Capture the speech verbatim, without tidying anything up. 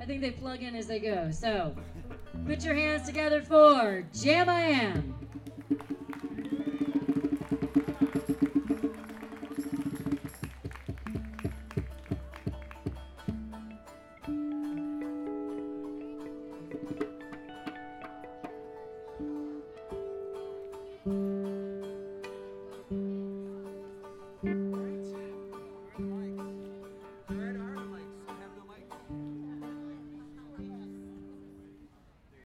think they plug in as they go. So put your hands together for Jam I Am.